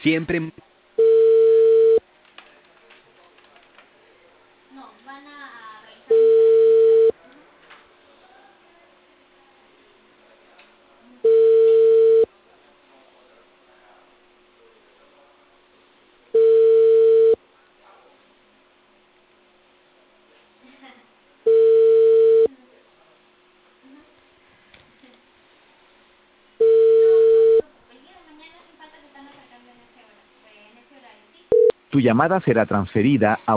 Siempre. No, van a revisar instalaciones. El día de mañana sin falta se están acercando en ese horario, ¿sí? Tu llamada será transferida a